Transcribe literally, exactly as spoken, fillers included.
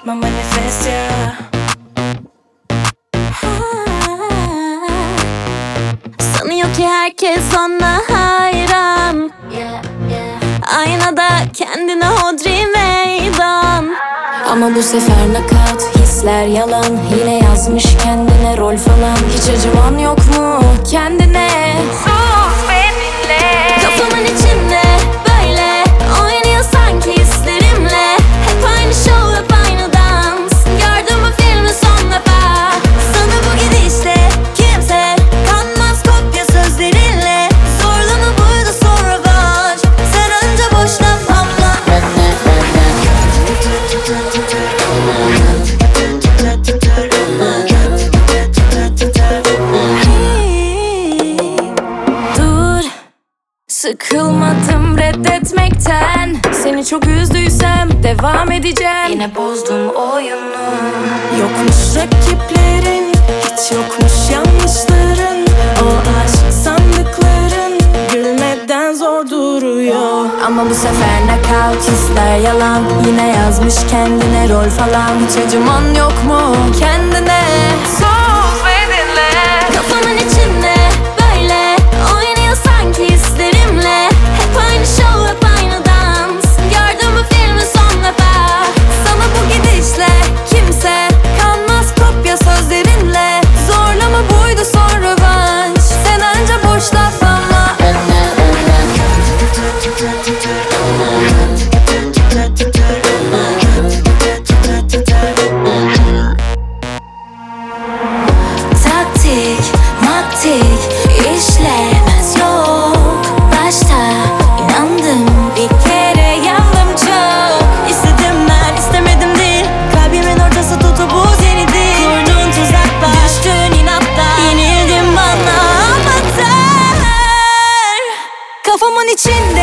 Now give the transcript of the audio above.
my manifest, yeah. Sanıyor ki herkes ona hayran. Aynada kendine hodri meydan. Ama bu sefer nakat, hisler yalan. Yine yazmış kendine rol falan. Hiç acıman yok mu kendine? Sus benimle. Kafamın içinde böyle oynuyor sanki hislerimle. Hep aynı show, hep aynı dans. Gördüm bu filmi son defa. Sana bu gidişle kimse kanmaz kopya sözlerinle. Zorlama buydu sonra var. Sen önce boş laf anla. Dur, sıkılmadım reddetmekten. Seni çok üzdüysem devam edeceğim. Yine bozdum oyunu. Yokmuş rakiplerin, hiç yokmuş yanlışların. O aşk sandıkların gülmeden zor duruyor. Ama bu sefer knockout, hisler yalan. Yine yazmış kendine rol falan. Hiç acıman yok mu kendine? Sus benimle. Kafamın içinde böyle oynuyor sanki hislerimle. Hep aynı show, hep aynı dans. Gördüm bu filmi son defa. Sana bu gidişle kimse kanmaz kopya sözlerinle. Zorlama buydu son rövanş. Sen önce boş laf anla. Taktik, maktik işlemez yok. Başta inandım, bir kere yandım çok. İstedim ben, istemedim değil. Kalbimin ortası tutu buz yenidi. Kurdun tuzaklar, düştün inatla. Yenildim bana amatör. Kafamın içinde